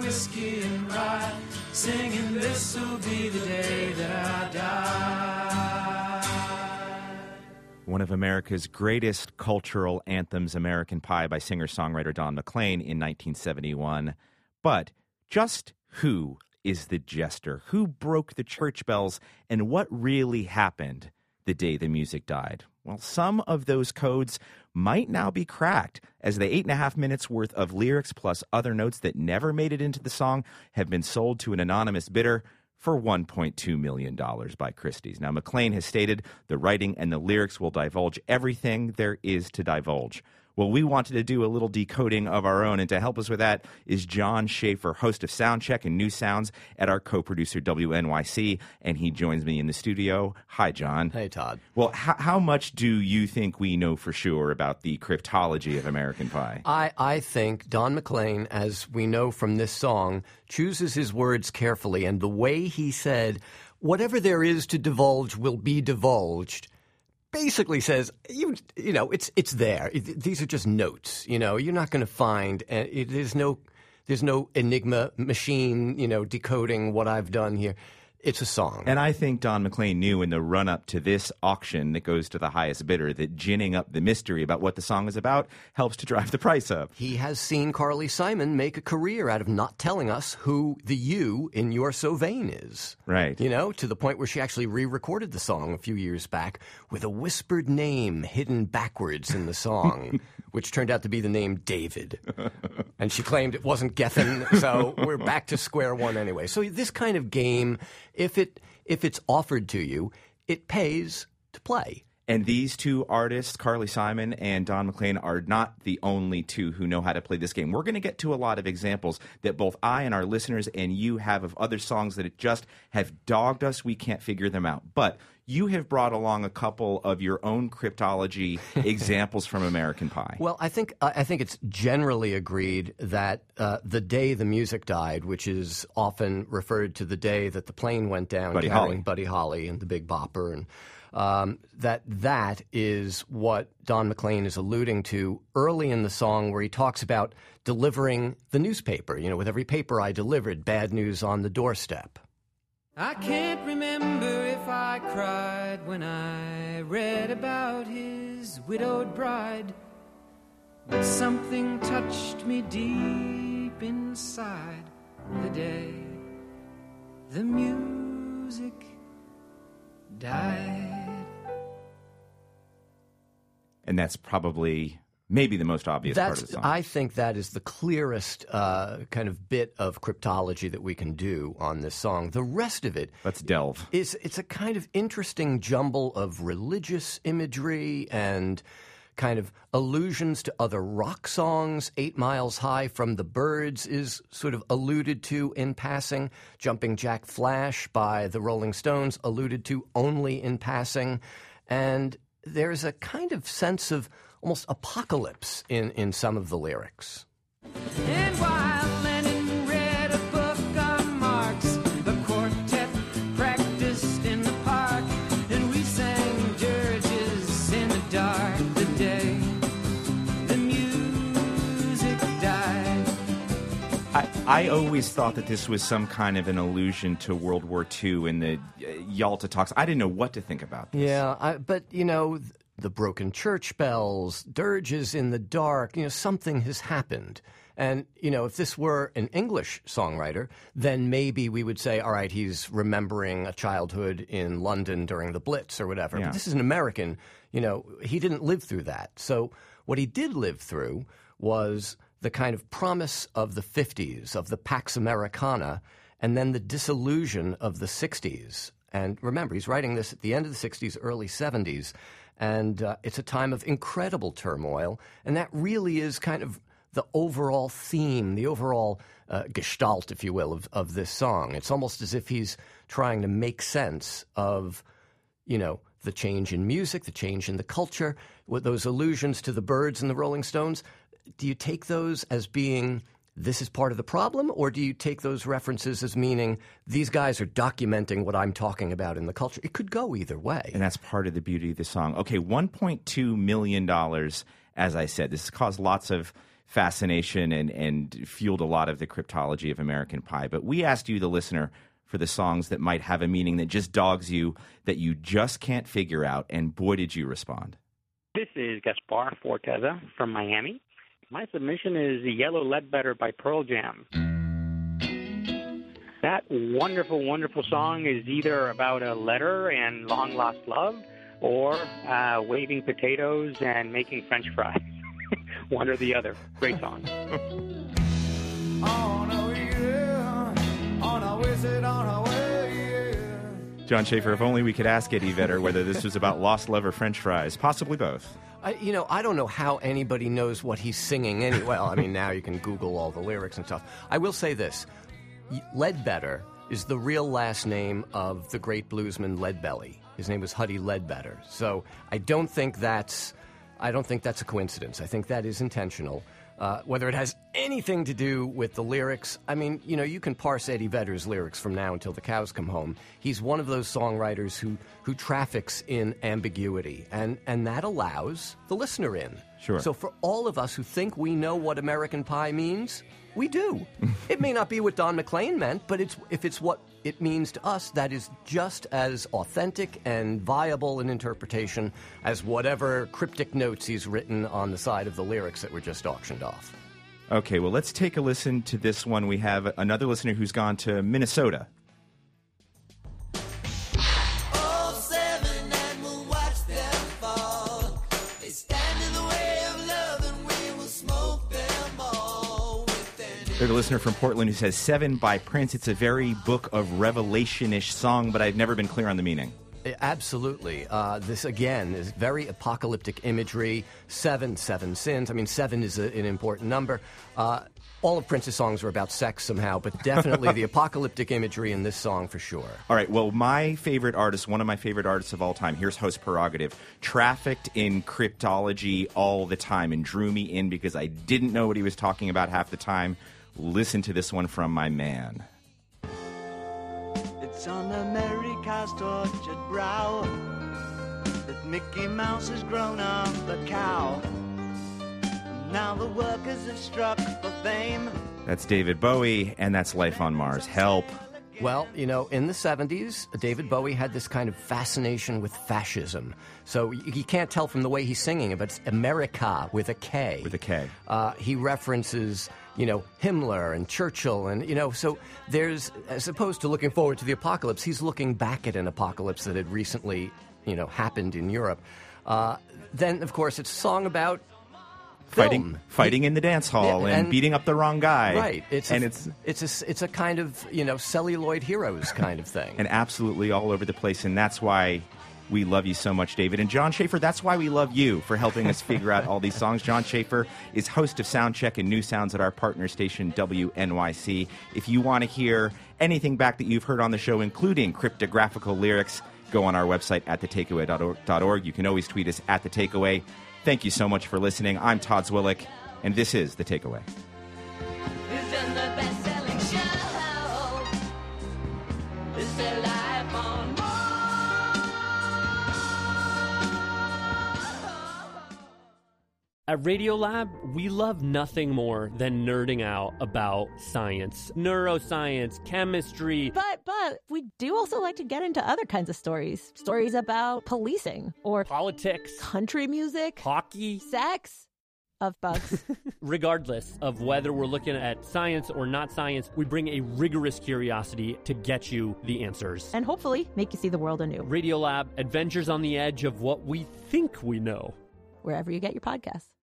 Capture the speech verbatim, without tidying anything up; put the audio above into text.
whiskey and rye, singing this'll be the day that I die. One of America's greatest cultural anthems, American Pie, by singer-songwriter Don McLean in nineteen seventy-one. But just who is the jester? Who broke the church bells, and what really happened the day the music died? Well, some of those codes might now be cracked, as the eight and a half minutes worth of lyrics plus other notes that never made it into the song have been sold to an anonymous bidder for one point two million dollars by Christie's. Now, McLean has stated the writing and the lyrics will divulge everything there is to divulge. Well, we wanted to do a little decoding of our own, and to help us with that is John Schaefer, host of Soundcheck and New Sounds at our co-producer W N Y C, and he joins me in the studio. Hi, John. Hey, Todd. Well, h- how much do you think we know for sure about the cryptology of American Pie? I, I think Don McLean, as we know from this song, chooses his words carefully, and the way he said, whatever there is to divulge will be divulged, basically says, you you know, it's it's there. It, these are just notes. You know, you're not going to find. Uh, it, there's no there's no enigma machine. You know, decoding what I've done here. It's a song. And I think Don McLean knew in the run-up to this auction that goes to the highest bidder that ginning up the mystery about what the song is about helps to drive the price up. He has seen Carly Simon make a career out of not telling us who the you in You're So Vain is. Right. You know, to the point where she actually re-recorded the song a few years back with a whispered name hidden backwards in the song, which turned out to be the name David. And she claimed it wasn't Geffen, so we're back to square one anyway. So this kind of game, if it if it's offered to you, it pays to play. And these two artists, Carly Simon and Don McLean, are not the only two who know how to play this game. We're going to get to a lot of examples that both I and our listeners and you have of other songs that just have dogged us. We can't figure them out. But you have brought along a couple of your own cryptology examples from American Pie. Well, I think I think it's generally agreed that uh, the day the music died, which is often referred to the day that the plane went down, Buddy carrying Holly. Buddy Holly and the Big Bopper, and um, that that is what Don McLean is alluding to early in the song, where he talks about delivering the newspaper. You know, with every paper I delivered, bad news on the doorstep. I can't remember if I cried when I read about his widowed bride, but something touched me deep inside the day the music died. And that's probably maybe the most obvious That's, part of the song. I think that is the clearest uh, kind of bit of cryptology that we can do on this song. The rest of it Let's delve. is it's a kind of interesting jumble of religious imagery and kind of allusions to other rock songs. Eight Miles High from the Byrds is sort of alluded to in passing. Jumping Jack Flash by the Rolling Stones alluded to only in passing. And there's a kind of sense of almost apocalypse in, in some of the lyrics. And while Lenin read a book on Marx, the quartet practiced in the park, and we sang dirges in the dark the day the music died. I, I always thought that this was some kind of an allusion to World War Two in the uh, Yalta talks. I didn't know what to think about this. Yeah, I, but, you know, the broken church bells, dirges in the dark, you know, something has happened. And, you know, if this were an English songwriter, then maybe we would say, all right, he's remembering a childhood in London during the Blitz or whatever. Yeah. But this is an American, you know, he didn't live through that. So what he did live through was the kind of promise of the fifties, of the Pax Americana, and then the disillusion of the sixties. And remember, he's writing this at the end of the sixties, early seventies. And uh, it's a time of incredible turmoil, and that really is kind of the overall theme, the overall uh, gestalt, if you will, of, of this song. It's almost as if he's trying to make sense of, you know, the change in music, the change in the culture, with those allusions to the Byrds and the Rolling Stones. Do you take those as being this is part of the problem, or do you take those references as meaning these guys are documenting what I'm talking about in the culture? It could go either way. And that's part of the beauty of the song. Okay, one point two million dollars, as I said. This has caused lots of fascination and, and fueled a lot of the cryptology of American Pie. But we asked you, the listener, for the songs that might have a meaning that just dogs you, that you just can't figure out, and boy, did you respond. This is Gaspar Forteza from Miami. My submission is Yellow Ledbetter by Pearl Jam. That wonderful, wonderful song is either about a letter and long-lost love or uh, waving potatoes and making French fries. One or the other. Great song. On a wheel, on a wizard, on a way, yeah. John Schaefer, if only we could ask Eddie Vedder whether this was about lost love or French fries. Possibly both. I, you know, I don't know how anybody knows what he's singing anyway. Well, I mean, now you can Google all the lyrics and stuff. I will say this. Ledbetter is the real last name of the great bluesman Leadbelly. His name was Huddie Ledbetter. So I don't think that's... I don't think that's a coincidence. I think that is intentional. Uh, whether it has anything to do with the lyrics, I mean, you know, you can parse Eddie Vedder's lyrics from now until the cows come home. He's one of those songwriters who, who traffics in ambiguity, and, and that allows the listener in. Sure. So for all of us who think we know what American Pie means, we do. It may not be what Don McLean meant, but it's if it's what it means to us, that is just as authentic and viable an interpretation as whatever cryptic notes he's written on the side of the lyrics that were just auctioned off. Okay, well, let's take a listen to this one. We have another listener who's gone to Minnesota. There's a listener from Portland who says, Seven by Prince. It's a very Book of Revelation-ish song, but I've never been clear on the meaning. Absolutely. Uh, this, again, is very apocalyptic imagery. Seven, seven sins. I mean, seven is a, an important number. Uh, all of Prince's songs are about sex somehow, but definitely the apocalyptic imagery in this song for sure. All right, well, my favorite artist, one of my favorite artists of all time, here's host prerogative, trafficked in cryptology all the time and drew me in because I didn't know what he was talking about half the time. Listen to this one from my man. It's on America's tortured brow that Mickey Mouse has grown up a cow. Now the workers have struck for fame. That's David Bowie, and that's Life on Mars. Help. Well, you know, in the seventies, David Bowie had this kind of fascination with fascism. So you can't tell from the way he's singing it, but it's America with a K. With a K. Uh, he references, you know, Himmler and Churchill, and, you know, so there's, as opposed to looking forward to the apocalypse, he's looking back at an apocalypse that had recently, you know, happened in Europe. Uh, then, of course, it's a song about Fighting, film. fighting in the dance hall Yeah, and, and- beating up the wrong guy. Right. It's and a, it's it's a, it's a kind of, you know, celluloid heroes kind of thing. and absolutely all over the place, and that's why we love you so much, David. And John Schaefer, that's why we love you for helping us figure out all these songs. John Schaefer is host of Soundcheck and New Sounds at our partner station, W N Y C. If you want to hear anything back that you've heard on the show, including cryptographical lyrics, go on our website at the takeaway dot org. You can always tweet us at The Takeaway. Thank you so much for listening. I'm Todd Zwillick, and this is The Takeaway. It's just the best-selling show. It's their life on At Radiolab, we love nothing more than nerding out about science, neuroscience, chemistry. But but we do also like to get into other kinds of stories. Stories about policing or Politics, country music, hockey. sex, of bugs. Regardless of whether we're looking at science or not science, we bring a rigorous curiosity to get you the answers. And hopefully make you see the world anew. Radiolab, adventures on the edge of what we think we know. Wherever you get your podcasts.